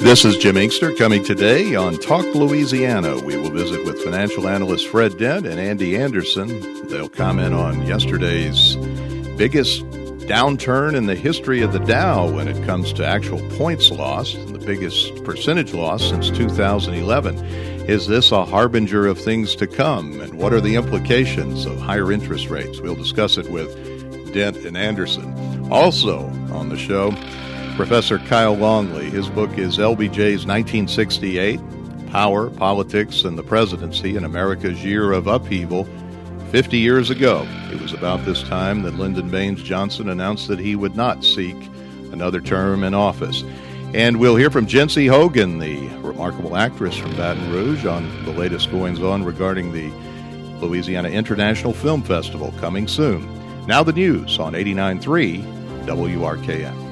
This is Jim Inkster coming today on Talk Louisiana. We will visit with financial analyst Fred Dent and Andy Anderson. They'll comment on yesterday's biggest downturn in the history of the Dow when it comes to actual points lost, the biggest percentage loss since 2011. Is this a harbinger of things to come? And what are the implications of higher interest rates? We'll discuss it with Dent and Anderson. Also on the show, Professor Kyle Longley. His book is LBJ's 1968, Power, Politics, and the Presidency in America's Year of Upheaval. 50 years ago, it was about this time that Lyndon Baines Johnson announced that he would not seek another term in office. And we'll hear from Jency Hogan, the remarkable actress from Baton Rouge, on the latest goings-on regarding the Louisiana International Film Festival coming soon. Now the news on 89.3 WRKM.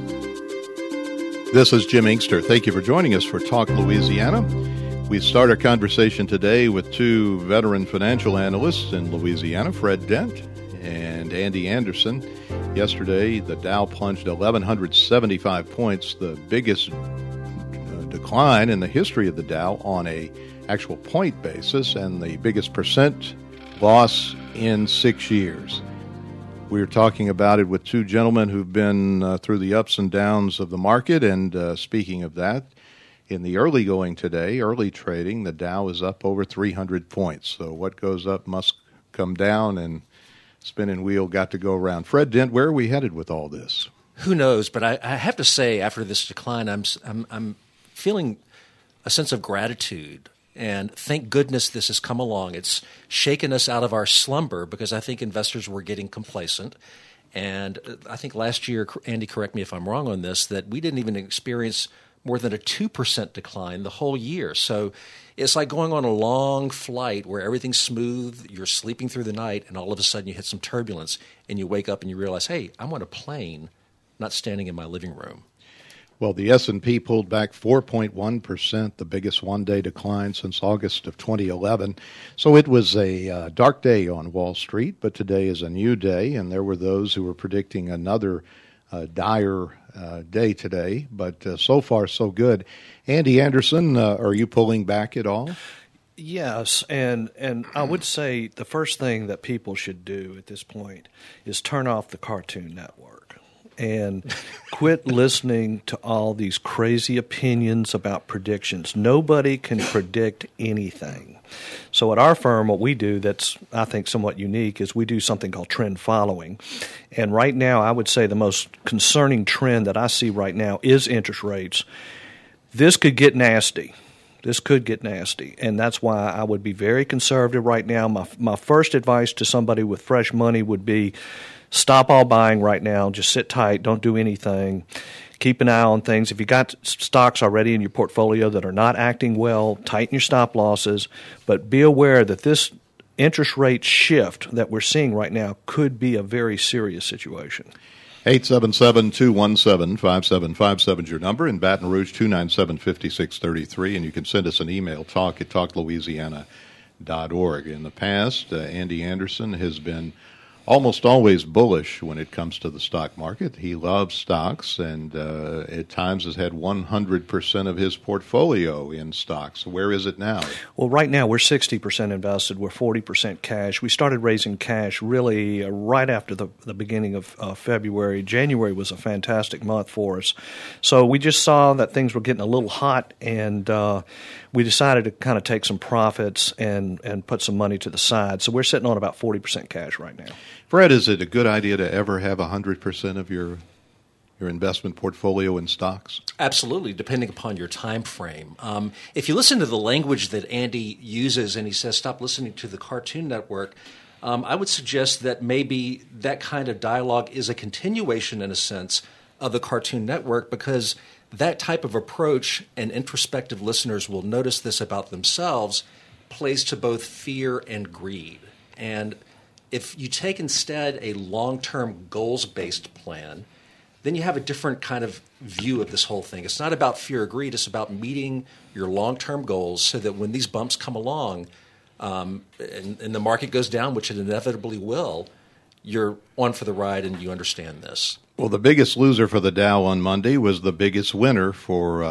This is Jim Inkster. Thank you for joining us for Talk Louisiana. We start our conversation today with two veteran financial analysts in Louisiana, Fred Dent and Andy Anderson. Yesterday, the Dow plunged 1,175 points, the biggest decline in the history of the Dow on a actual point basis, and the biggest percent loss in 6 years. We were talking about it with two gentlemen who've been through the ups and downs of the market, and speaking of that, in the early going today, early trading, the Dow is up over 300 points. So what goes up must come down, and spinning wheel got to go around. Fred Dent, where are we headed with all this? Who knows? But I have to say, after this decline, I'm feeling a sense of gratitude. And thank goodness this has come along. It's shaken us out of our slumber because I think investors were getting complacent. And I think last year, Andy, correct me if I'm wrong on this, that we didn't even experience more than a 2% decline the whole year. So it's like going on a long flight where everything's smooth, you're sleeping through the night, and all of a sudden you hit some turbulence, and you wake up and you realize, hey, I'm on a plane, not standing in my living room. Well, the S&P pulled back 4.1%, the biggest one-day decline since August of 2011. So it was a dark day on Wall Street, but today is a new day, and there were those who were predicting another dire day today. But so far, so good. Andy Anderson, are you pulling back at all? Yes, and I would say the first thing that people should do at this point is turn off the Cartoon Network and quit listening to all these crazy opinions about predictions. Nobody can predict anything. So at our firm, what we do that's, I think, somewhat unique is we do something called trend following. And right now, I would say the most concerning trend that I see right now is interest rates. This could get nasty. This could get nasty, and that's why I would be very conservative right now. My first advice to somebody with fresh money would be stop all buying right now. Just sit tight. Don't do anything. Keep an eye on things. If you got stocks already in your portfolio that are not acting well, tighten your stop losses. But be aware that this interest rate shift that we're seeing right now could be a very serious situation. 877-217-5757 is your number. In Baton Rouge, 297-5633. And you can send us an email, talk@talklouisiana.org. In the past, Andy Anderson has been almost always bullish when it comes to the stock market. He loves stocks and at times has had 100% of his portfolio in stocks. Where is it now? Well, right now we're 60% invested. We're 40% cash. We started raising cash really right after the beginning of February. January was a fantastic month for us. So we just saw that things were getting a little hot, and we decided to kind of take some profits and put some money to the side. So we're sitting on about 40% cash right now. Fred, is it a good idea to ever have 100% of your investment portfolio in stocks? Absolutely, depending upon your time frame. If you listen to the language that Andy uses and he says, stop listening to the Cartoon Network, I would suggest that maybe that kind of dialogue is a continuation, in a sense, of the Cartoon Network, because that type of approach, and introspective listeners will notice this about themselves, plays to both fear and greed. And if you take instead a long-term goals-based plan, then you have a different kind of view of this whole thing. It's not about fear or greed. It's about meeting your long-term goals so that when these bumps come along and the market goes down, which it inevitably will, you're on for the ride and you understand this. Well, the biggest loser for the Dow on Monday was the biggest winner for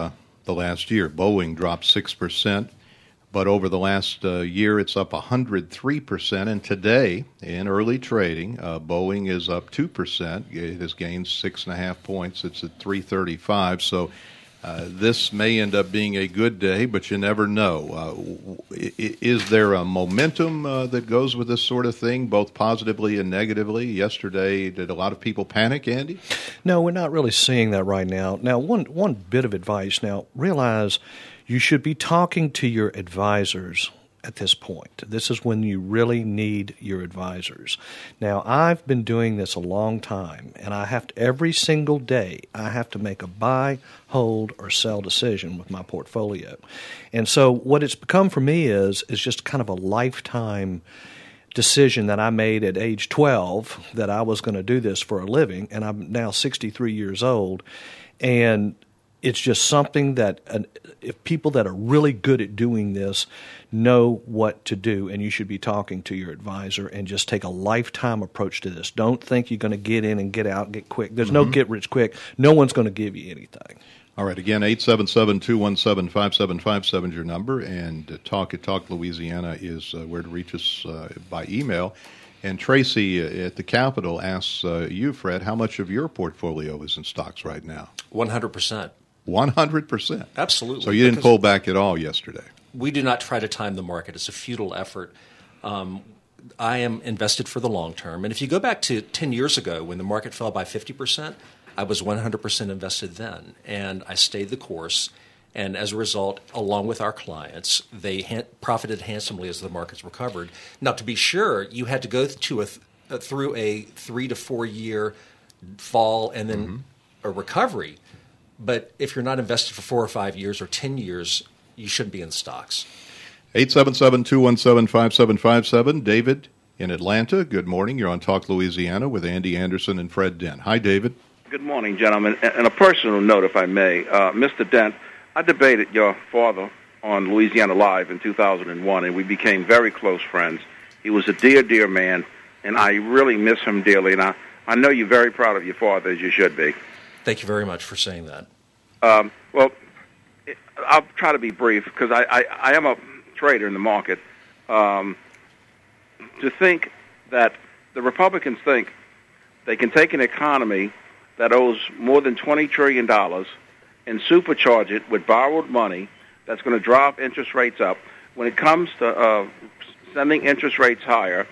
the last year. Boeing dropped 6%, but over the last year it's up 103%. And today, in early trading, Boeing is up 2%. It has gained 6.5 points. It's at 335. So this may end up being a good day, but you never know. Is there a momentum that goes with this sort of thing, both positively and negatively? Yesterday, did a lot of people panic, Andy? No, we're not really seeing that right now. Now, one bit of advice. Now, realize you should be talking to your advisors at this point. This is when you really need your advisors. Now, I've been doing this a long time, and every single day, I have to make a buy, hold, or sell decision with my portfolio. And so what it's become for me is just kind of a lifetime decision that I made at age 12 that I was going to do this for a living, and I'm now 63 years old, and it's just something that if people that are really good at doing this know what to do, and you should be talking to your advisor and just take a lifetime approach to this. Don't think you're going to get in and get out and get quick. There's no get rich quick. No one's going to give you anything. All right, again, 877-217-5757 is your number, and Talk at Talk Louisiana is where to reach us by email. And Tracy at the Capitol asks you, Fred, how much of your portfolio is in stocks right now? 100%. 100%? Absolutely. So you didn't pull back at all yesterday? We do not try to time the market. It's a futile effort. I am invested for the long term. And if you go back to 10 years ago when the market fell by 50%, I was 100% invested then. And I stayed the course. And as a result, along with our clients, they profited handsomely as the markets recovered. Now, to be sure, you had to go through a 3 to 4 year fall and then a recovery. But if you're not invested for 4 or 5 years or 10 years, you shouldn't be in stocks. 877-217-5757. David in Atlanta, good morning. You're on Talk Louisiana with Andy Anderson and Fred Dent. Hi, David. Good morning, gentlemen. And a personal note, if I may. Mr. Dent, I debated your father on Louisiana Live in 2001, and we became very close friends. He was a dear, dear man, and I really miss him dearly. And I know you're very proud of your father, as you should be. Thank you very much for saying that. Well, I'll try to be brief because I am a trader in the market. To think that the Republicans think they can take an economy that owes more than $20 trillion and supercharge it with borrowed money that's going to drive interest rates up. When it comes to sending interest rates higher,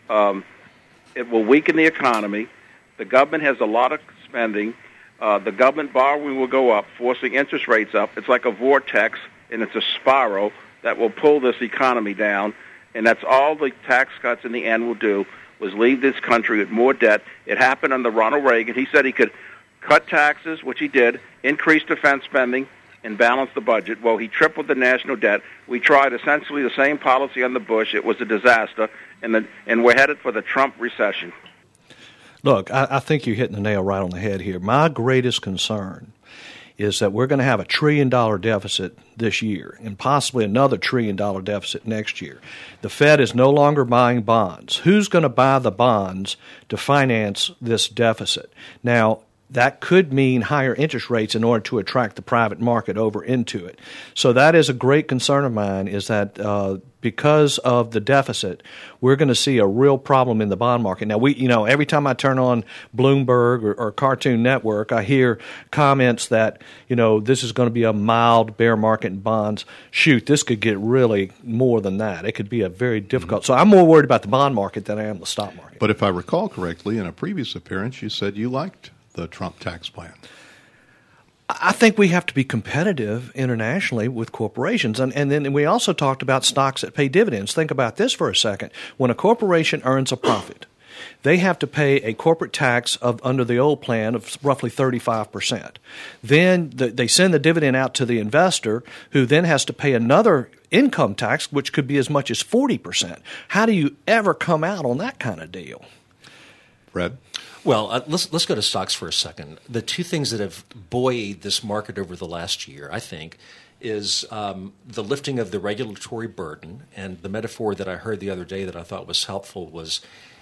it will weaken the economy. The government has a lot of spending. The government borrowing will go up, forcing interest rates up. It's like a vortex, and it's a spiral that will pull this economy down, and that's all the tax cuts in the end will do, was leave this country with more debt. It happened under Ronald Reagan. He said he could cut taxes, which he did, increase defense spending, and balance the budget. Well, he tripled the national debt. We tried essentially the same policy under Bush. It was a disaster, and we're headed for the Trump recession. Look, I think you're hitting the nail right on the head here. My greatest concern is that we're going to have a $1 trillion deficit this year and possibly another $1 trillion deficit next year. The Fed is no longer buying bonds. Who's going to buy the bonds to finance this deficit? Now, that could mean higher interest rates in order to attract the private market over into it. So that is a great concern of mine, is that because of the deficit, we're going to see a real problem in the bond market. Now, every time I turn on Bloomberg or Cartoon Network, I hear comments that, this is going to be a mild bear market in bonds. Shoot, this could get really more than that. It could be a very difficult. So I'm more worried about the bond market than I am the stock market. But if I recall correctly, in a previous appearance, you said you liked the Trump tax plan. I think we have to be competitive internationally with corporations. And then we also talked about stocks that pay dividends. Think about this for a second. When a corporation earns a profit, they have to pay a corporate tax under the old plan of roughly 35%. Then they send the dividend out to the investor, who then has to pay another income tax, which could be as much as 40%. How do you ever come out on that kind of deal? Fred? Well, let's go to stocks for a second. The two things that have buoyed this market over the last year, I think, is the lifting of the regulatory burden. And the metaphor that I heard the other day that I thought was helpful was,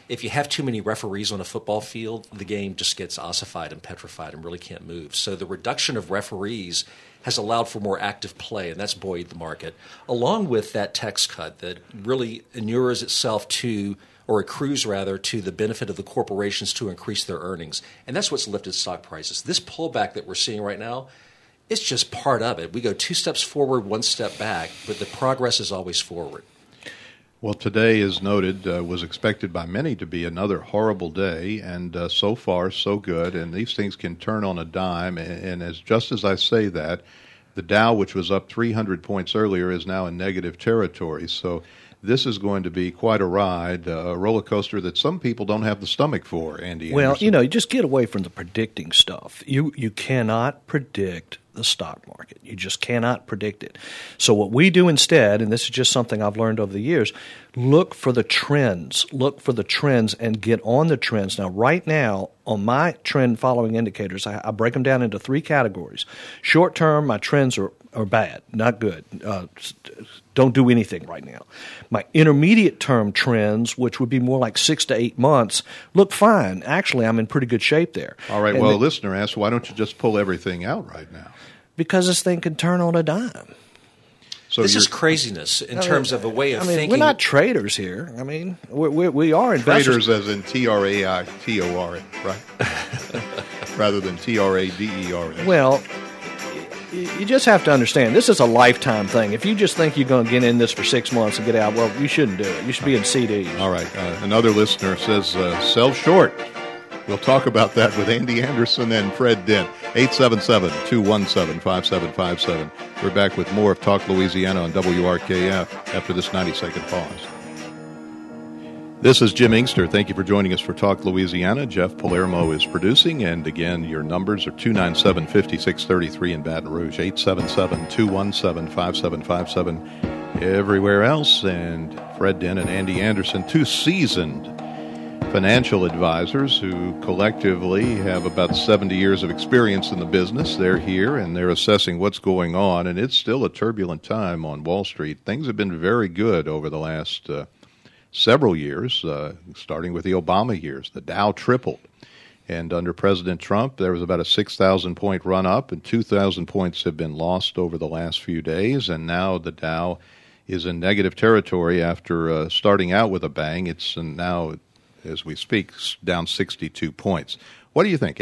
if you have too many referees on a football field, the game just gets ossified and petrified and really can't move. So the reduction of referees has allowed for more active play, and that's buoyed the market, along with that tax cut that really inures itself to, or accrues rather, to the benefit of the corporations to increase their earnings. And that's what's lifted stock prices. This pullback that we're seeing right now, it's just part of it. We go 2 steps forward, 1 step back, but the progress is always forward. Well, today, as noted, was expected by many to be another horrible day, and so far, so good. And these things can turn on a dime. And just as I say that, the Dow, which was up 300 points earlier, is now in negative territory. So this is going to be quite a ride, a roller coaster that some people don't have the stomach for, Andy Well, Anderson. you just get away from the predicting stuff. You cannot predict the stock market. You just cannot predict it. So what we do instead, and this is just something I've learned over the years, look for the trends. Look for the trends and get on the trends. Now, right now, on my trend following indicators, I break them down into 3 categories. Short term, my trends are bad, not good. Don't do anything right now. My intermediate term trends, which would be more like 6 to 8 months, look fine. Actually, I'm in pretty good shape there. All right. Well, a listener asked, why don't you just pull everything out right now? Because this thing can turn on a dime. So this is craziness in terms of a way of thinking. We're not traders here. I mean, we are investors. Traders as in T-R-A-I-T-O-R, right? Rather than T-R-A-D-E-R. Well, you just have to understand, this is a lifetime thing. If you just think you're going to get in this for 6 months and get out, well, you shouldn't do it. You should be in CDs. All right. Another listener says, sell short. We'll talk about that with Andy Anderson and Fred Dent. 877-217-5757. We're back with more of Talk Louisiana on WRKF after this 90-second pause. This is Jim Inkster. Thank you for joining us for Talk Louisiana. Jeff Palermo is producing, and again, your numbers are 297-5633 in Baton Rouge, 877-217-5757 everywhere else, and Fred Dent and Andy Anderson, 2 seasoned financial advisors who collectively have about 70 years of experience in the business. They're here, and they're assessing what's going on, and it's still a turbulent time on Wall Street. Things have been very good over the last several years, starting with the Obama years. The Dow tripled. And under President Trump, there was about a 6,000-point run-up, and 2,000 points have been lost over the last few days. And now the Dow is in negative territory after starting out with a bang. It's now, as we speak, down 62 points. What do you think?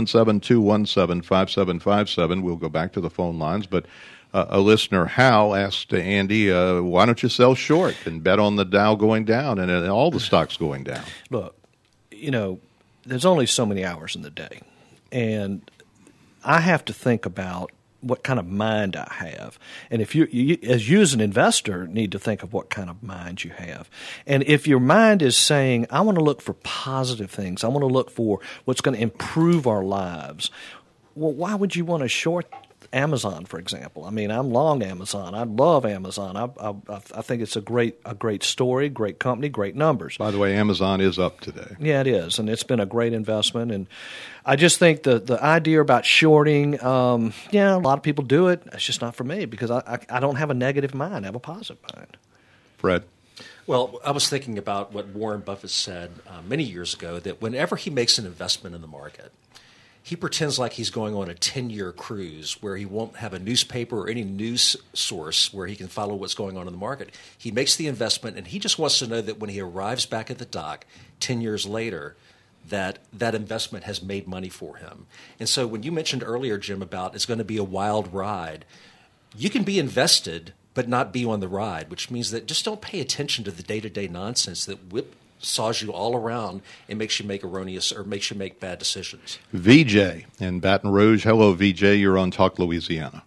877-217-5757. We'll go back to the phone lines, but a listener, Hal, asked Andy, why don't you sell short and bet on the Dow going down and all the stocks going down? Look, there's only so many hours in the day, and I have to think about what kind of mind I have. And if you as an investor, need to think of what kind of mind you have. And if your mind is saying, I want to look for positive things, I want to look for what's going to improve our lives, well, why would you want to short Amazon, for example? I mean, I'm long Amazon. I love Amazon. I think it's a great story, great company, great numbers. By the way, Amazon is up today. Yeah, it is, and it's been a great investment. And I just think the idea about shorting, a lot of people do it. It's just not for me because I don't have a negative mind. I have a positive mind. Fred? Well, I was thinking about what Warren Buffett said many years ago, that whenever he makes an investment in the market, he pretends like he's going on a 10-year cruise where he won't have a newspaper or any news source where he can follow what's going on in the market. He makes the investment, and he just wants to know that when he arrives back at the dock 10 years later, that investment has made money for him. And so when you mentioned earlier, Jim, about it's going to be a wild ride, you can be invested but not be on the ride, which means that just don't pay attention to the day-to-day nonsense that saws you all around and makes you make erroneous or makes you make bad decisions. VJ in Baton Rouge. Hello, VJ. You're on Talk Louisiana.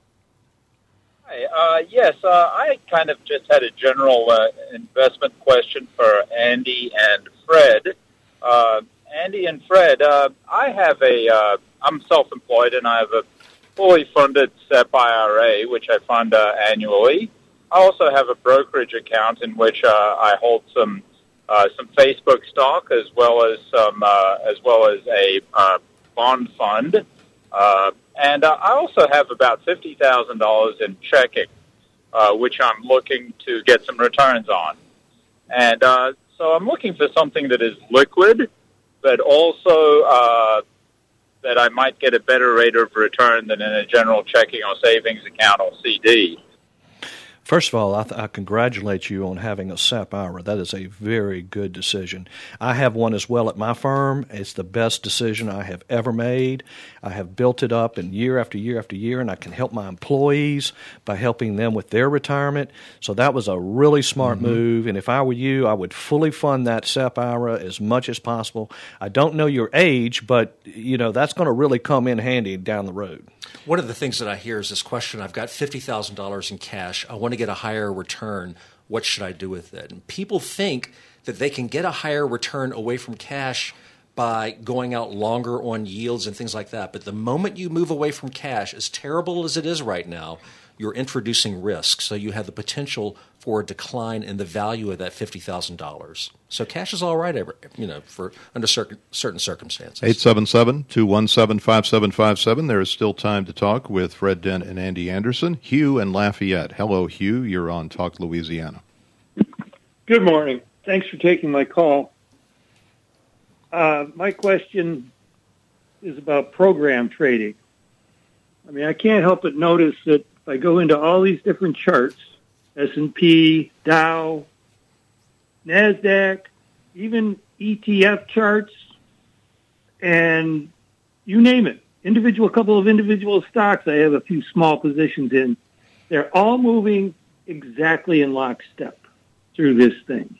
Hi. Yes, I kind of just had a general investment question for Andy and Fred. Andy and Fred, I'm self-employed and I have a fully funded SEP IRA, which I fund annually. I also have a brokerage account in which I hold some Facebook stock as well as a bond fund, and I also have about $50,000 in checking, which I'm looking to get some returns on. And So I'm looking for something that is liquid, but also that I might get a better rate of return than in a general checking or savings account or CD. First of all, I congratulate you on having a SEP IRA. That is a very good decision. I have one as well at my firm. It's the best decision I have ever made. I have built it up in year after year after year, and I can help my employees by helping them with their retirement. So that was a really smart move, and if I were you, I would fully fund that SEP IRA as much as possible. I don't know your age, but that's going to really come in handy down the road. One of the things that I hear is this question: I've got $50,000 in cash. I want to get a higher return. What should I do with it? And people think that they can get a higher return away from cash by going out longer on yields and things like that. But the moment you move away from cash, as terrible as it is right now, you're introducing risk. So you have the potential for a decline in the value of that $50,000. So cash is all right, for under certain circumstances. 877-217-5757. There is still time to talk with Fred Dent and Andy Anderson. Hugh and Lafayette. Hello, Hugh. You're on Talk Louisiana. Good morning. Thanks for taking my call. My question is about program trading. I mean, I can't help but notice that if I go into all these different charts, S&P, Dow, NASDAQ, even ETF charts, and you name it, a couple of individual stocks I have a few small positions in, they're all moving exactly in lockstep through this thing.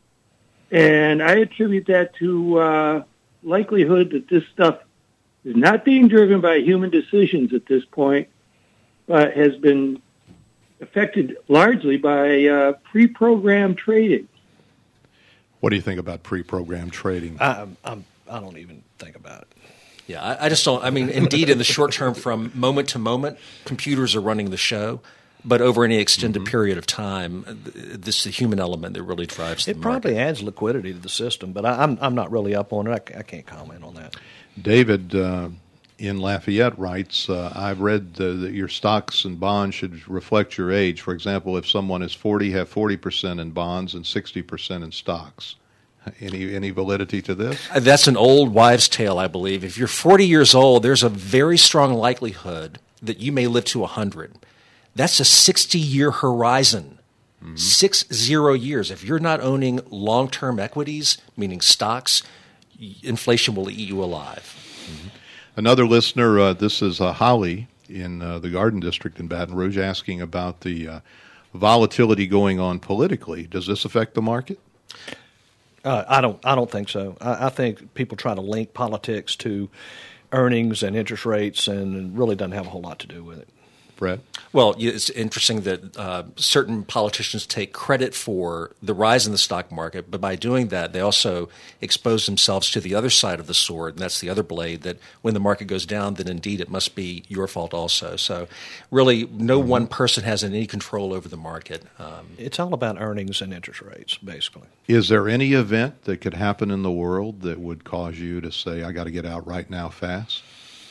And I attribute that to likelihood that this stuff is not being driven by human decisions at this point, but has been affected largely by pre-programmed trading. What do you think about pre-programmed trading? I don't even think about it. Yeah, I just don't. I mean, indeed, in the short term, from moment to moment, computers are running the show. But over any extended period of time, this is the human element that really drives the market. It probably adds liquidity to the system, but I'm not really up on it. I can't comment on that. David in Lafayette writes, I've read that your stocks and bonds should reflect your age. For example, if someone is 40, have 40% in bonds and 60% in stocks. Any validity to this? That's an old wives' tale, I believe. If you're 40 years old, there's a very strong likelihood that you may live to 100. That's a 60-year horizon, 60 years. If you're not owning long-term equities, meaning stocks, inflation will eat you alive. Another listener, this is Holly in the Garden District in Baton Rouge, asking about the volatility going on politically. Does this affect the market? I don't think so. I think people try to link politics to earnings and interest rates, and it really doesn't have a whole lot to do with it. Fred? Well, it's interesting that certain politicians take credit for the rise in the stock market, but by doing that, they also expose themselves to the other side of the sword, and that's the other blade, that when the market goes down, then indeed it must be your fault also. So really, no one person has any control over the market. It's all about earnings and interest rates, basically. Is there any event that could happen in the world that would cause you to say, I got to get out right now fast?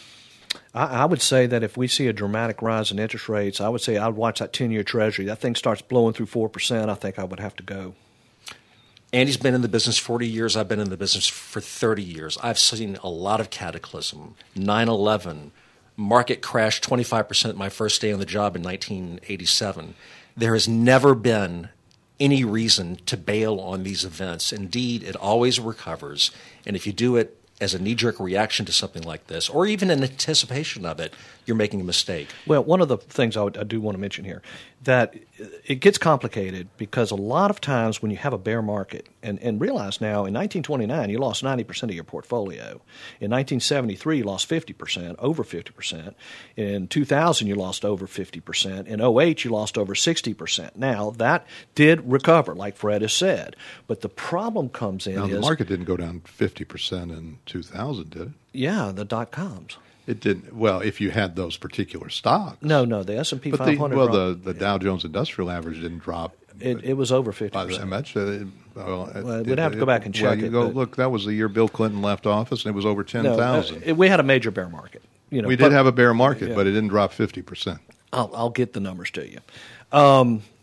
I would say that if we see a dramatic rise in interest rates, I would say I'd watch that 10-year Treasury. That thing starts blowing through 4%, I think I would have to go. Andy's been in the business 40 years. I've been in the business for 30 years. I've seen a lot of cataclysm. 9/11, market crashed 25% my first day on the job in 1987. There has never been any reason to bail on these events. Indeed, it always recovers. And if you do it as a knee-jerk reaction to something like this, or even in anticipation of it, you're making a mistake. Well, one of the things I do want to mention here, that it gets complicated because a lot of times when you have a bear market, and realize now in 1929 you lost 90% of your portfolio. In 1973 you lost 50%, over 50%. In 2000 you lost over 50%. In 2008 you lost over 60%. Now that did recover, like Fred has said. But the problem comes in the market didn't go down 50% in 2000, did it? Yeah, the dot-coms. It didn't. Well, if you had those particular stocks. No, the S&P 500. The Dow Jones Industrial Average didn't drop. It was over 50%. By that much. We'd have to go back and check it. Look, that was the year Bill Clinton left office, and it was over 10,000. No, we had a major bear market. We did have a bear market, but it didn't drop 50%. I'll get the numbers to you.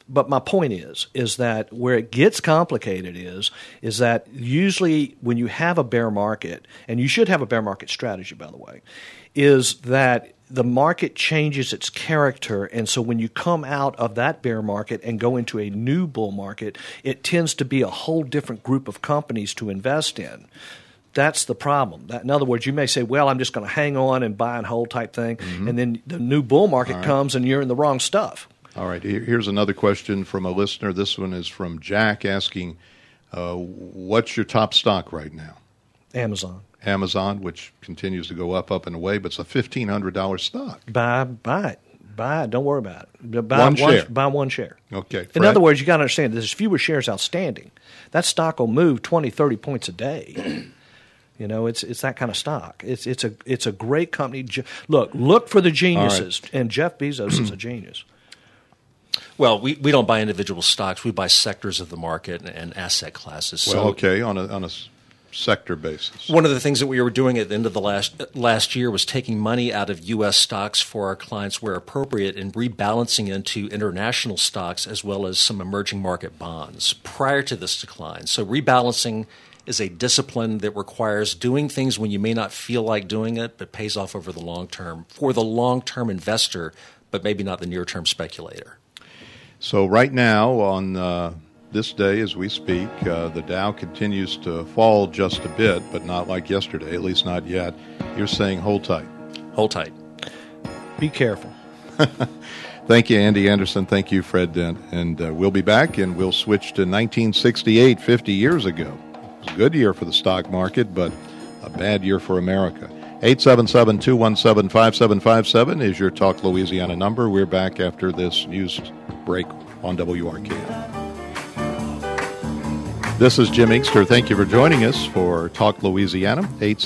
But my point is that where it gets complicated is that usually when you have a bear market, and you should have a bear market strategy, by the way, is that the market changes its character, and so when you come out of that bear market and go into a new bull market, it tends to be a whole different group of companies to invest in. That's the problem. In other words, you may say, well, I'm just going to hang on and buy and hold type thing, and then the new bull market comes and you're in the wrong stuff. All right, here's another question from a listener. This one is from Jack asking, what's your top stock right now? Amazon, which continues to go up and away, but it's a $1,500 stock. Buy it. Don't worry about it. Buy one share. Okay. Fred? In other words, you got to understand there's fewer shares outstanding. That stock will move 20, 30 points a day. You know, it's that kind of stock. It's a great company. Look for the geniuses, and Jeff Bezos is a genius. Well, we don't buy individual stocks. We buy sectors of the market and asset classes. Well, okay, on a sector basis. One of the things that we were doing at the end of the last year was taking money out of U.S. stocks for our clients where appropriate and rebalancing into international stocks as well as some emerging market bonds prior to this decline. So rebalancing is a discipline that requires doing things when you may not feel like doing it, but pays off over the long term for the long-term investor, but maybe not the near-term speculator. So right now on this day as we speak, the Dow continues to fall just a bit, but not like yesterday, at least not yet. You're saying hold tight. Hold tight. Be careful. Thank you, Andy Anderson. Thank you, Fred Dent. And we'll be back, and we'll switch to 1968, 50 years ago. It was a good year for the stock market, but a bad year for America. 877-217-5757 is your Talk Louisiana number. We're back after this news break on WRKM. This is Jim Inkster. Thank you for joining us for Talk Louisiana.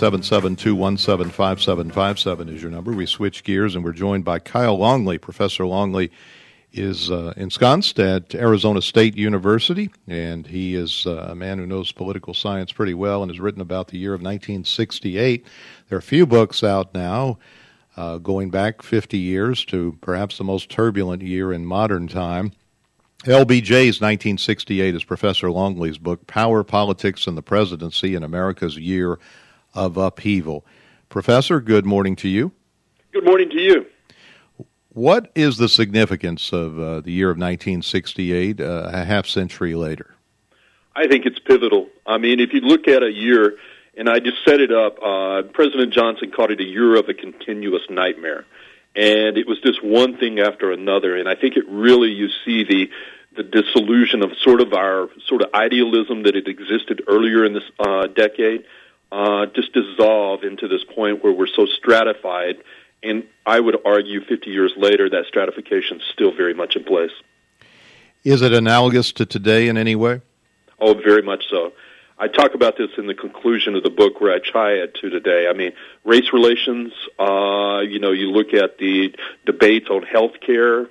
877-217-5757 is your number. We switch gears, and we're joined by Kyle Longley. Professor Longley is ensconced at Arizona State University, and he is a man who knows political science pretty well and has written about the year of 1968. There are a few books out now going back 50 years to perhaps the most turbulent year in modern time. LBJ's 1968 is Professor Longley's book, Power, Politics, and the Presidency in America's Year of Upheaval. Professor, good morning to you. Good morning to you. What is the significance of the year of 1968 a half century later? I think it's pivotal. I mean, if you look at a year, and I just set it up, President Johnson called it a year of a continuous nightmare. And it was just one thing after another. And I think it really, you see the disillusion of our idealism that had existed earlier in this decade just dissolve into this point where we're so stratified. And I would argue 50 years later that stratification is still very much in place. Is it analogous to today in any way? Oh, very much so. I talk about this in the conclusion of the book where I try it to today. I mean, race relations, you look at the debates on health care.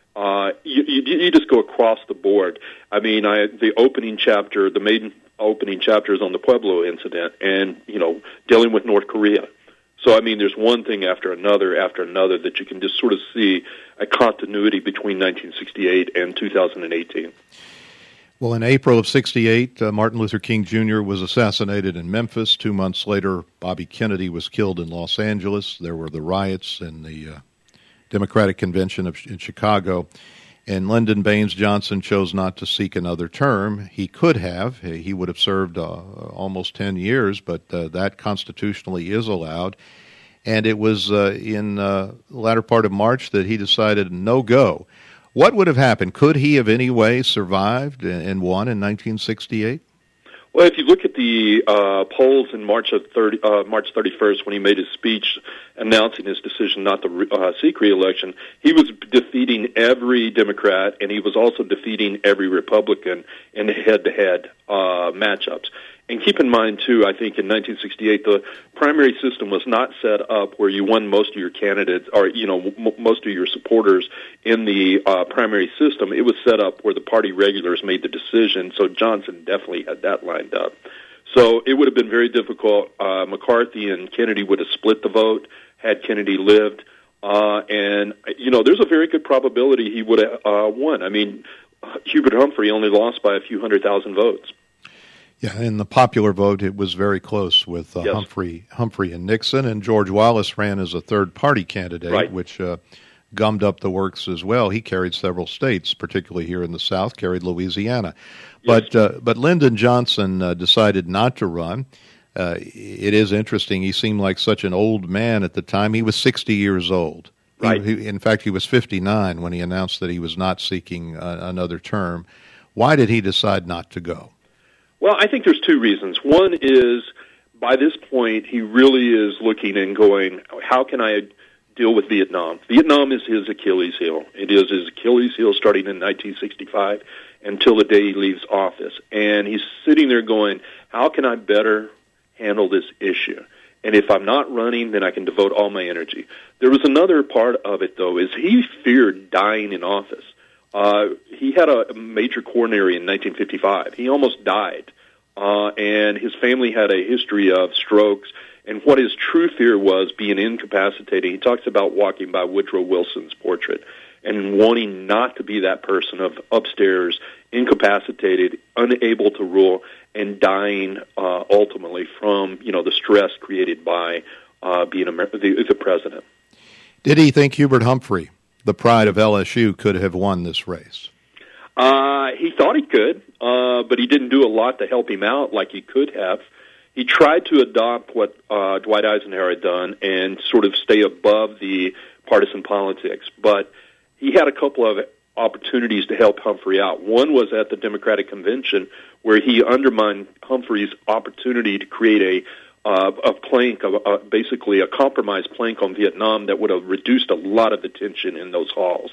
You just go across the board. I mean, the main opening chapter is on the Pueblo incident and, dealing with North Korea. So, I mean, there's one thing after another that you can just sort of see a continuity between 1968 and 2018. Well, in April of 68, Martin Luther King Jr. was assassinated in Memphis. 2 months later, Bobby Kennedy was killed in Los Angeles. There were the riots in the Democratic Convention in Chicago. And Lyndon Baines Johnson chose not to seek another term. He could have. He would have served almost 10 years, but that constitutionally is allowed. And it was in the latter part of March that he decided no go. What would have happened? Could he have any way survived and won in 1968? Well, if you look at the polls in March 31st when he made his speech announcing his decision not to seek re-election, he was defeating every Democrat, and he was also defeating every Republican in head-to-head matchups. And keep in mind, too, I think in 1968, the primary system was not set up where you won most of your candidates or, most of your supporters in the primary system. It was set up where the party regulars made the decision, so Johnson definitely had that lined up. So it would have been very difficult. McCarthy and Kennedy would have split the vote had Kennedy lived. And, there's a very good probability he would have won. I mean, Hubert Humphrey only lost by a few 100,000 votes. Yeah, in the popular vote, it was very close with Yes. Humphrey and Nixon, and George Wallace ran as a third-party candidate, Right. which gummed up the works as well. He carried several states, particularly here in the South, carried Louisiana. Yes. But Lyndon Johnson decided not to run. It is interesting. He seemed like such an old man at the time. He was 60 years old. Right. In fact, he was 59 when he announced that he was not seeking another term. Why did he decide not to go? Well, I think there's two reasons. One is, by this point, he really is looking and going, how can I deal with Vietnam? Vietnam is his Achilles heel. It is his Achilles heel starting in 1965 until the day he leaves office. And he's sitting there going, how can I better handle this issue? And if I'm not running, then I can devote all my energy. There was another part of it, though, is he feared dying in office. He had a major coronary in 1955. He almost died, and his family had a history of strokes. And what his true fear was, being incapacitated. He talks about walking by Woodrow Wilson's portrait and wanting not to be that person of upstairs, incapacitated, unable to rule, and dying ultimately from the stress created by being the president. Did he think Hubert Humphrey, the pride of LSU, could have won this race? He thought he could, but he didn't do a lot to help him out like he could have. He tried to adopt what Dwight Eisenhower had done and sort of stay above the partisan politics, but he had a couple of opportunities to help Humphrey out. One was at the Democratic Convention, where he undermined Humphrey's opportunity to create a plank, basically a compromise plank on Vietnam that would have reduced a lot of the tension in those halls.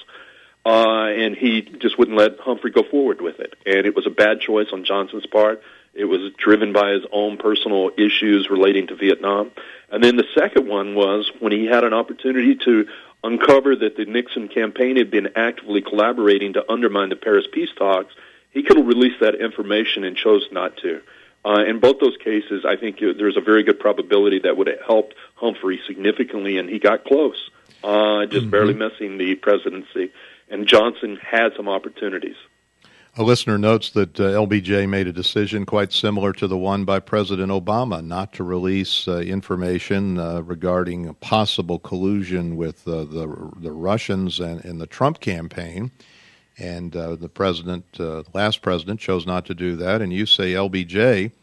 And he just wouldn't let Humphrey go forward with it. And it was a bad choice on Johnson's part. It was driven by his own personal issues relating to Vietnam. And then the second one was when he had an opportunity to uncover that the Nixon campaign had been actively collaborating to undermine the Paris peace talks, he could have released that information and chose not to. In both those cases, I think there's a very good probability that would have helped Humphrey significantly, and he got close, just barely missing the presidency. And Johnson had some opportunities. A listener notes that LBJ made a decision quite similar to the one by President Obama, not to release information regarding a possible collusion with the Russians and in the Trump campaign. And the last president, chose not to do that. And you say LBJ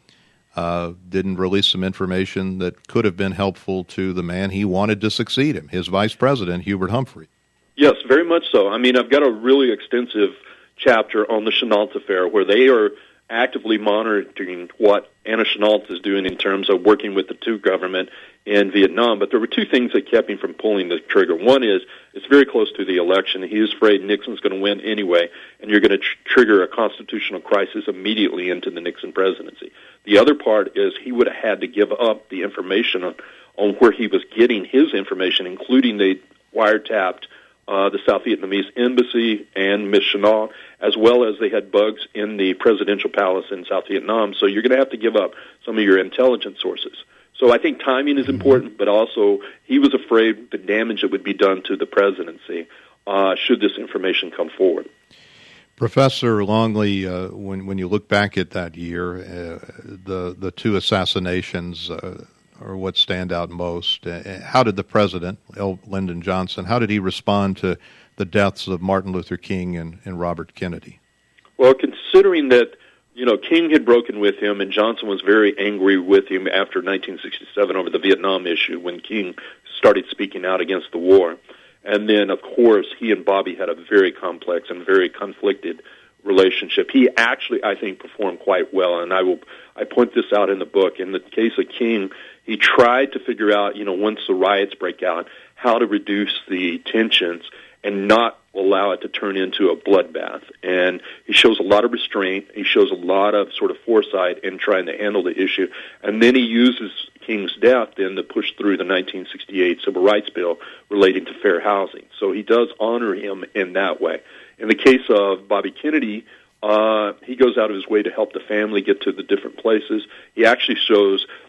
didn't release some information that could have been helpful to the man he wanted to succeed him, his vice president, Hubert Humphrey. Yes, very much so. I mean, I've got a really extensive chapter on the Chennault affair where they are actively monitoring what Anna Chennault is doing in terms of working with the two government in Vietnam. But there were two things that kept him from pulling the trigger. One is it's very close to the election. He is afraid Nixon's going to win anyway, and you're going to trigger a constitutional crisis immediately into the Nixon presidency. The other part is he would have had to give up the information on where he was getting his information, including they wiretapped the South Vietnamese embassy and Ms. Chennault, as well as they had bugs in the presidential palace in South Vietnam. So you're going to have to give up some of your intelligence sources. So I think timing is important, but also he was afraid the damage that would be done to the presidency should this information come forward. Professor Longley, when you look back at that year, the two assassinations are what stand out most. How did the president, Lyndon Johnson, how did he respond to the deaths of Martin Luther King and Robert Kennedy? Well, considering that, King had broken with him and Johnson was very angry with him after 1967 over the Vietnam issue when King started speaking out against the war. And then, of course, he and Bobby had a very complex and very conflicted relationship. He actually, I think, performed quite well, and I point this out in the book. In the case of King, he tried to figure out, once the riots break out, how to reduce the tensions and not allow it to turn into a bloodbath. And he shows a lot of restraint. He shows a lot of sort of foresight in trying to handle the issue. And then he uses King's death then to push through the 1968 Civil Rights Bill relating to fair housing. So he does honor him in that way. In the case of Bobby Kennedy, he goes out of his way to help the family get to the different places. He actually shows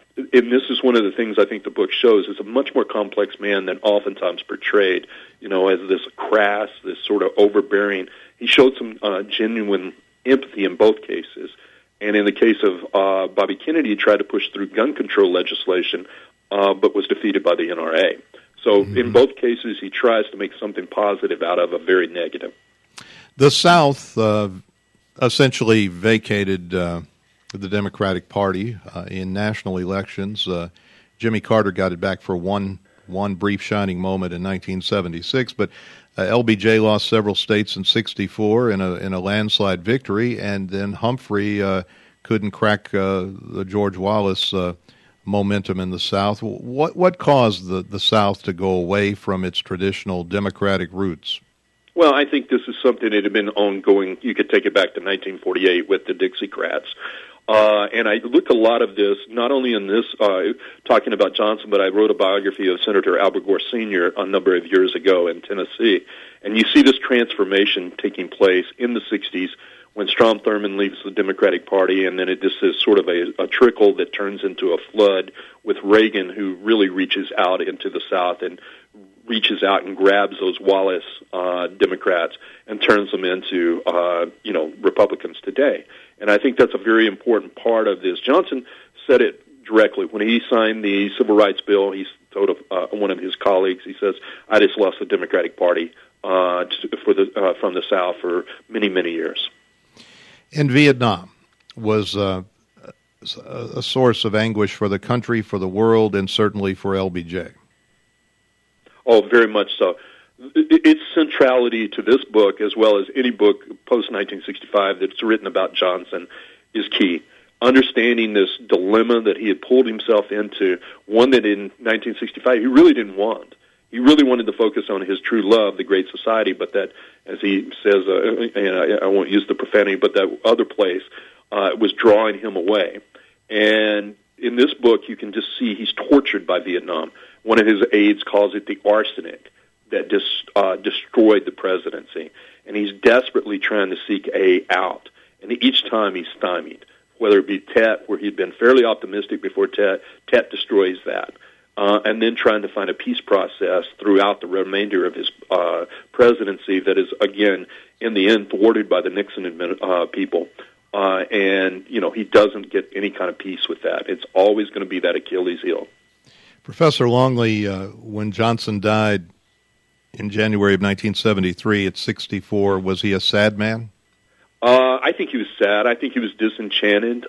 and this is one of the things I think the book shows, is a much more complex man than oftentimes portrayed, as this crass, this sort of overbearing. He showed some genuine empathy in both cases. And in the case of Bobby Kennedy, he tried to push through gun control legislation, but was defeated by the NRA. So in both cases, he tries to make something positive out of a very negative. The South essentially vacated the Democratic Party in national elections. Jimmy Carter got it back for one brief shining moment in 1976, but LBJ lost several states in '64 in a landslide victory, and then Humphrey couldn't crack the George Wallace momentum in the South. What caused the South to go away from its traditional Democratic roots? Well, I think this is something that had been ongoing. You could take it back to 1948 with the Dixiecrats. And I looked a lot of this, not only in this, talking about Johnson, but I wrote a biography of Senator Albert Gore Sr. a number of years ago in Tennessee. And you see this transformation taking place in the 60s when Strom Thurmond leaves the Democratic Party, and then this is sort of a trickle that turns into a flood with Reagan, who really reaches out into the South and reaches out and grabs those Wallace Democrats and turns them into Republicans today. And I think that's a very important part of this. Johnson said it directly when he signed the Civil Rights Bill. He told one of his colleagues, he says, "I just lost the Democratic Party from the South for many, many years." And Vietnam was a source of anguish for the country, for the world, and certainly for LBJ. Oh, very much so. Its centrality to this book, as well as any book post-1965 that's written about Johnson, is key. Understanding this dilemma that he had pulled himself into, one that in 1965 he really didn't want. He really wanted to focus on his true love, the Great Society, but that, as he says, and I won't use the profanity, but that other place was drawing him away. And in this book, you can just see he's tortured by Vietnam. One of his aides calls it the arsenic that destroyed the presidency. And he's desperately trying to seek a out. And each time he's stymied, whether it be Tet, where he'd been fairly optimistic before Tet destroys that. And then trying to find a peace process throughout the remainder of his presidency that is, again, in the end, thwarted by the Nixon people. And, he doesn't get any kind of peace with that. It's always going to be that Achilles heel. Professor Longley, when Johnson died in January of 1973 at 64, was he a sad man? I think he was sad. I think he was disenchanted.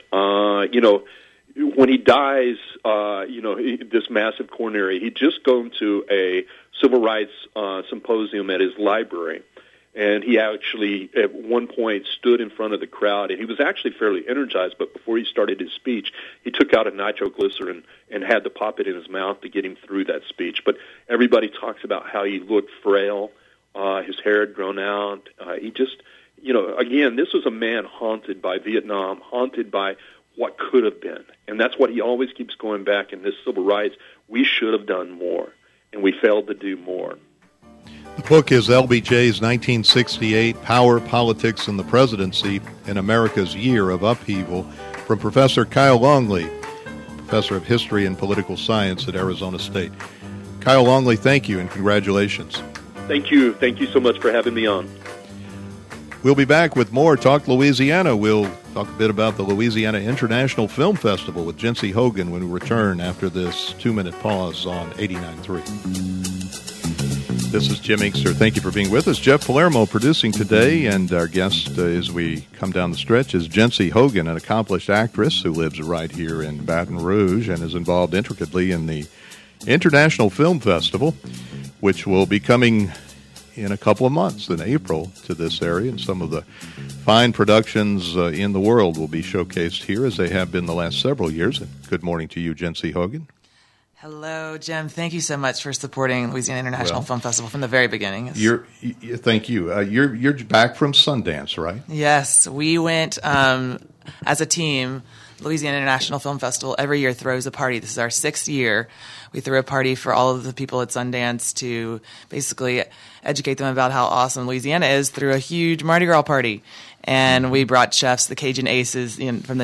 When he dies, this massive coronary, he'd just gone to a civil rights symposium at his library. And he actually, at one point, stood in front of the crowd, and he was actually fairly energized, but before he started his speech, he took out a nitroglycerin and had to pop it in his mouth to get him through that speech. But everybody talks about how he looked frail, his hair had grown out. He just, again, this was a man haunted by Vietnam, haunted by what could have been. And that's what he always keeps going back in this civil rights. We should have done more, and we failed to do more. The book is LBJ's 1968 Power, Politics, and the Presidency in America's Year of Upheaval, from Professor Kyle Longley, Professor of History and Political Science at Arizona State. Kyle Longley, thank you and congratulations. Thank you. Thank you so much for having me on. We'll be back with more Talk Louisiana. We'll talk a bit about the Louisiana International Film Festival with Jency Hogan when we return after this 2-minute pause on 89.3. This is Jim Inkster. Thank you for being with us. Jeff Palermo producing today, and our guest as we come down the stretch is Jency Hogan, an accomplished actress who lives right here in Baton Rouge and is involved intricately in the International Film Festival, which will be coming in a couple of months in April to this area, and some of the fine productions in the world will be showcased here as they have been the last several years. And good morning to you, Jency Hogan. Hello, Jim. Thank you so much for supporting Louisiana International Film Festival from the very beginning. Thank you. You're back from Sundance, right? Yes, we went as a team. Louisiana International Film Festival every year throws a party. This is our 6th year. We threw a party for all of the people at Sundance to basically educate them about how awesome Louisiana is through a huge Mardi Gras party. And we brought chefs, the Cajun Aces, from the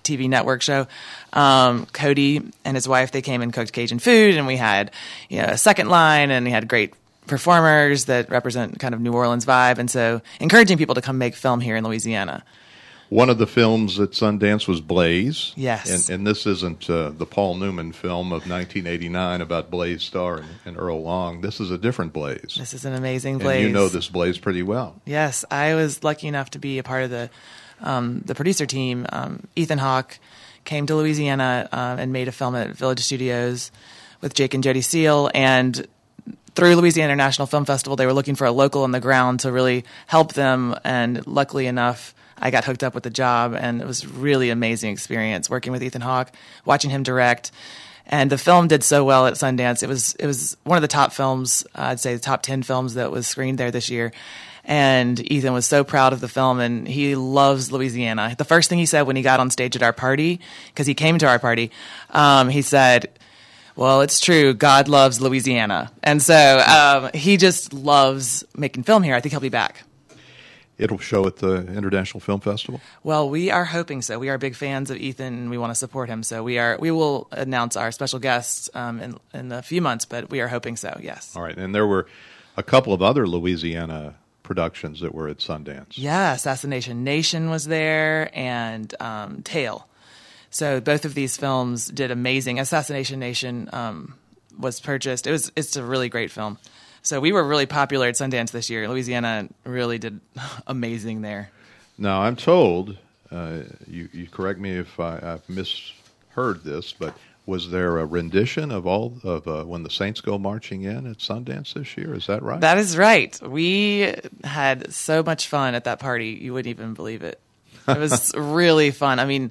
TV network show. Cody and his wife, they came and cooked Cajun food, and we had a second line, and we had great performers that represent kind of New Orleans vibe, and so encouraging people to come make film here in Louisiana. One of the films at Sundance was Blaze. Yes. And this isn't the Paul Newman film of 1989 about Blaze Starr and Earl Long. This is a different Blaze. This is an amazing Blaze. And you know this Blaze pretty well. Yes. I was lucky enough to be a part of the producer team. Ethan Hawke came to Louisiana and made a film at Village Studios with Jake and Jody Seal, and through Louisiana International Film Festival, they were looking for a local on the ground to really help them, and luckily enough, I got hooked up with the job, and it was really amazing experience working with Ethan Hawke, watching him direct. And the film did so well at Sundance. It was one of the top films, I'd say the top 10 films that was screened there this year. And Ethan was so proud of the film, and he loves Louisiana. The first thing he said when he got on stage at our party, because he came to our party, he said, "Well, it's true, God loves Louisiana." And so he just loves making film here. I think he'll be back. It'll show at the International Film Festival? Well, we are hoping so. We are big fans of Ethan, and we want to support him. So we will announce our special guests in a few months, but we are hoping so, yes. All right. And there were a couple of other Louisiana productions that were at Sundance. Yeah, Assassination Nation was there, and Tale. So both of these films did amazing. Assassination Nation was purchased. It's a really great film. So we were really popular at Sundance this year. Louisiana really did amazing there. Now, I'm told, you correct me if I've misheard this, but was there a rendition of When the Saints Go Marching In at Sundance this year? Is that right? That is right. We had so much fun at that party. You wouldn't even believe it. It was really fun. I mean,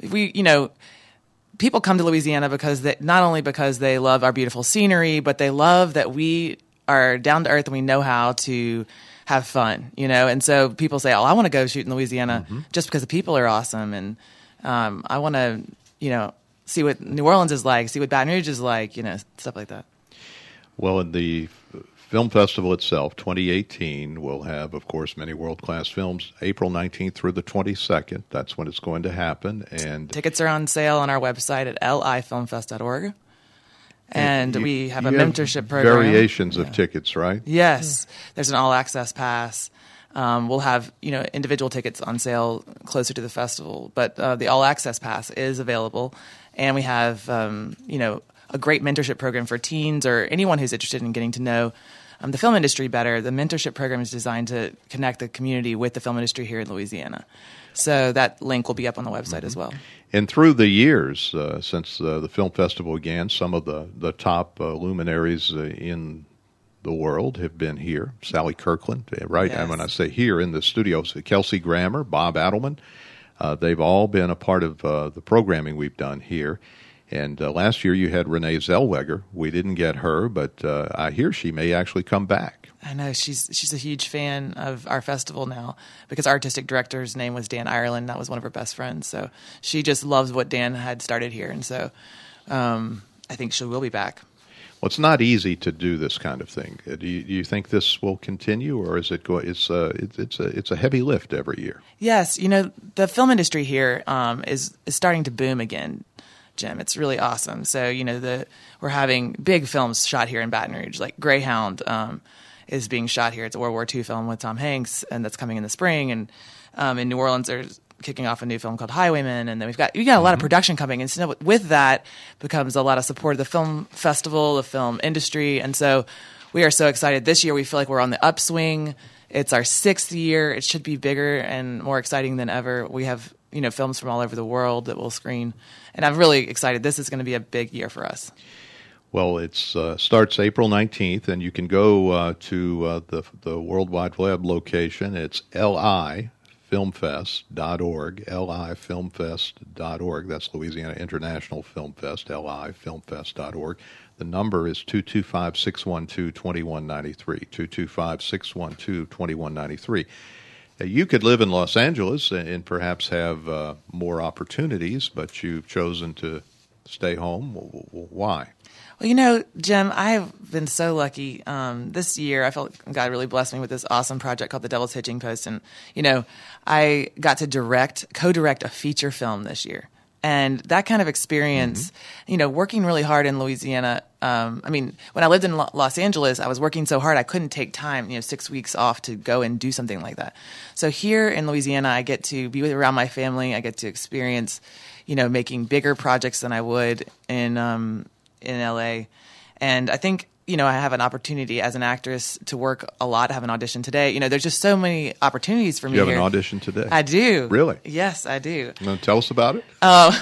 people come to Louisiana not only because they love our beautiful scenery, but they love that we are down to earth and we know how to have fun, and so people say, "Oh, I want to go shoot in Louisiana just because the people are awesome, and I want to, see what New Orleans is like, see what Baton Rouge is like, stuff like that." Well, in the film festival itself, 2018, will have, of course, many world-class films. April 19th through the 22nd, that's when it's going to happen. And tickets are on sale on our website at lifilmfest.org. And we have a mentorship program. Variations of tickets, right? Yes. There's an all-access pass. We'll have individual tickets on sale closer to the festival, but the all-access pass is available. And we have a great mentorship program for teens or anyone who's interested in getting to know the film industry better. The mentorship program is designed to connect the community with the film industry here in Louisiana. So that link will be up on the website as well. And through the years, since the film festival began, some of the top luminaries in the world have been here. Sally Kirkland, right? Yes. And when I say here in the studios, Kelsey Grammer, Bob Adelman, they've all been a part of the programming we've done here. And last year you had Renee Zellweger. We didn't get her, but I hear she may actually come back. I know. She's a huge fan of our festival now because our artistic director's name was Dan Ireland. That was one of her best friends. So she just loves what Dan had started here. And so I think she will be back. Well, it's not easy to do this kind of thing. Do you think this will continue, or is it it's a heavy lift every year? Yes. The film industry here is starting to boom again, Jim. It's really awesome. So, we're having big films shot here in Baton Rouge, like Greyhound is being shot here. It's a World War II film with Tom Hanks, and that's coming in the spring. And in New Orleans, they're kicking off a new film called Highwaymen. And then we got a lot of production coming. And so with that becomes a lot of support of the film festival, the film industry. And so we are so excited. This year, we feel like we're on the upswing. It's our 6th year. It should be bigger and more exciting than ever. We have films from all over the world that we'll screen. And I'm really excited. This is going to be a big year for us. Well, it starts April 19th, and you can go to the World Wide Web location. It's lifilmfest.org, lifilmfest.org. That's Louisiana International Film Fest, lifilmfest.org. The number is 225-612-2193, 225-612-2193. You could live in Los Angeles and perhaps have more opportunities, but you've chosen to stay home. Why? Well, Jim, I've been so lucky. This year, I felt God really blessed me with this awesome project called The Devil's Hitching Post. And, I got to co-direct a feature film this year. And that kind of experience, working really hard in Louisiana. When I lived in Los Angeles, I was working so hard I couldn't take time, 6 weeks off to go and do something like that. So here in Louisiana, I get to be around my family. I get to experience, making bigger projects than I would in LA. And I think, I have an opportunity as an actress to work a lot. I have an audition today. There's just so many opportunities for me You here. have an audition today? I do. Really? Yes, I do. You want to tell us about it?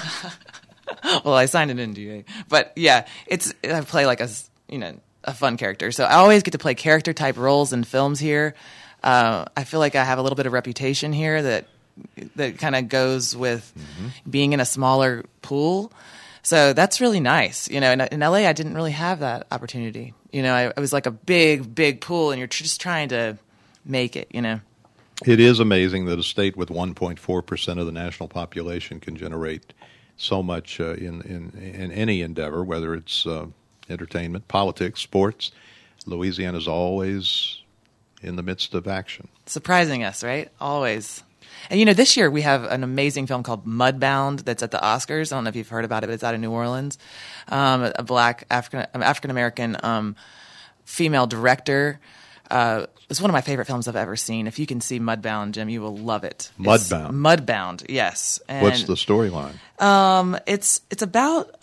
Well, I signed an NDA, but yeah, I play like a fun character. So I always get to play character type roles in films here. I feel like I have a little bit of reputation here that kind of goes with being in a smaller pool. So that's really nice. In LA, I didn't really have that opportunity. I was like a big, big pool, and you're just trying to make it. It is amazing that a state with 1.4% of the national population can generate so much in any endeavor, whether it's entertainment, politics, sports. Louisiana's always in the midst of action. Surprising us, right? Always. And, this year we have an amazing film called Mudbound that's at the Oscars. I don't know if you've heard about it, but it's out of New Orleans. A black African-American female director. It's one of my favorite films I've ever seen. If you can see Mudbound, Jim, you will love it. Mudbound? Mudbound, yes. And what's the storyline? It's about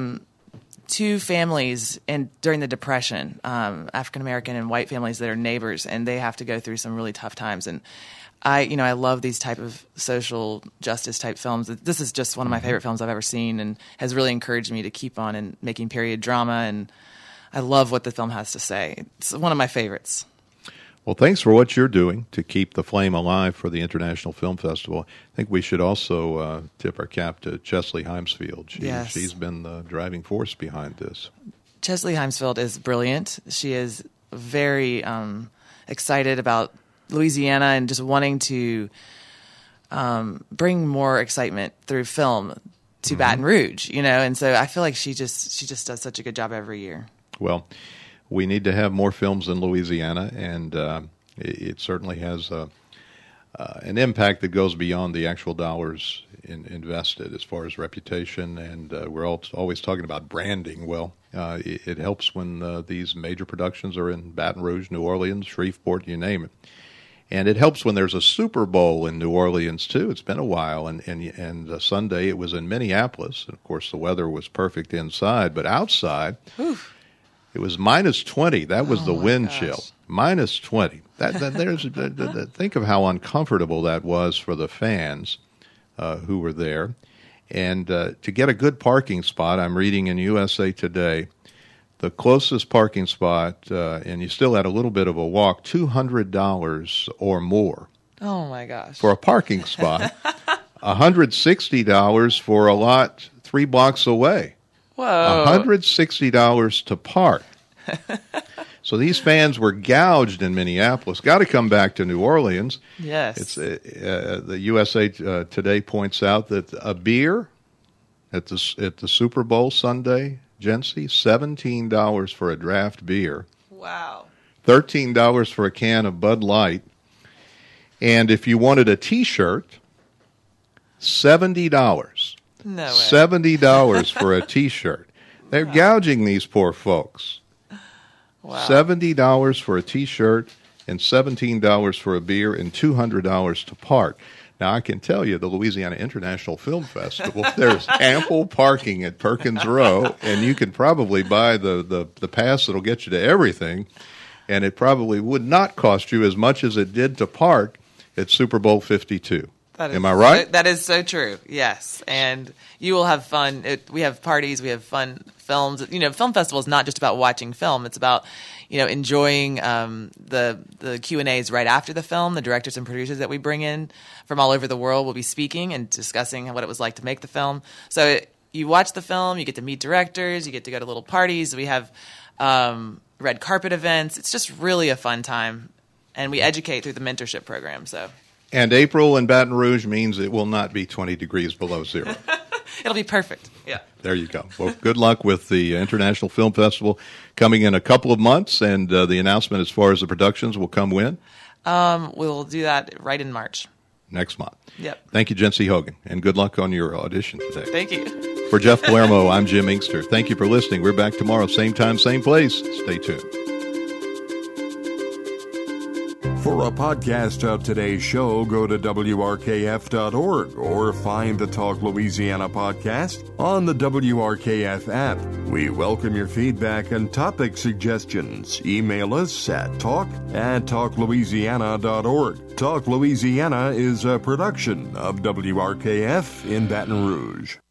two families during the Depression, African-American and white families that are neighbors, and they have to go through some really tough times. And I love these type of social justice type films. This is just one of my favorite films I've ever seen, and has really encouraged me to keep on and making period drama. And I love what the film has to say. It's one of my favorites. Well, thanks for what you're doing to keep the flame alive for the International Film Festival. I think we should also tip our cap to Chesley Himesfield. She's been the driving force behind this. Chesley Himesfield is brilliant. She is very excited about Louisiana and just wanting to bring more excitement through film to Baton Rouge, and so I feel like she just does such a good job every year. Well, we need to have more films in Louisiana, and it certainly has an impact that goes beyond the actual dollars invested as far as reputation, and we're always talking about branding. Well, it helps when these major productions are in Baton Rouge, New Orleans, Shreveport, you name it. And it helps when there's a Super Bowl in New Orleans, too. It's been a while, and Sunday it was in Minneapolis. And, of course, the weather was perfect inside, but outside it was minus 20. That was the wind chill. Minus 20. Think of how uncomfortable that was for the fans who were there. And to get a good parking spot, I'm reading in USA Today, the closest parking spot, and you still had a little bit of a walk, $200 or more. Oh, my gosh. For a parking spot. $160 for a lot 3 blocks away. Whoa. $160 to park. So these fans were gouged in Minneapolis. Got to come back to New Orleans. Yes. It's the USA Today points out that a beer at the Super Bowl Sunday, Jency, $17 for a draft beer. Wow. $13 for a can of Bud Light. And if you wanted a T-shirt, $70. No way. $70 for a T-shirt. They're gouging these poor folks. Wow. $70 for a T-shirt and $17 for a beer and $200 to park. Now, I can tell you, the Louisiana International Film Festival, there's ample parking at Perkins Row, and you can probably buy the pass that'll get you to everything, and it probably would not cost you as much as it did to park at Super Bowl 52. Am I right? That is so true, yes. And you will have fun. We have parties, we have fun films. Film festival is not just about watching film. It's about, enjoying the Q&As right after the film. The directors and producers that we bring in from all over the world will be speaking and discussing what it was like to make the film. So you watch the film, you get to meet directors, you get to go to little parties. We have red carpet events. It's just really a fun time. And we educate through the mentorship program, so... And April in Baton Rouge means it will not be 20 degrees below zero. It'll be perfect. Yeah. There you go. Well, good luck with the International Film Festival coming in a couple of months, and the announcement as far as the productions will come when? We'll do that right in March. next month. Yep. Thank you, Jency Hogan, and good luck on your audition today. Thank you. For Jeff Palermo, I'm Jim Inkster. Thank you for listening. We're back tomorrow, same time, same place. Stay tuned. For a podcast of today's show, go to WRKF.org or find the Talk Louisiana podcast on the WRKF app. We welcome your feedback and topic suggestions. Email us at talk@talklouisiana.org. Talk Louisiana is a production of WRKF in Baton Rouge.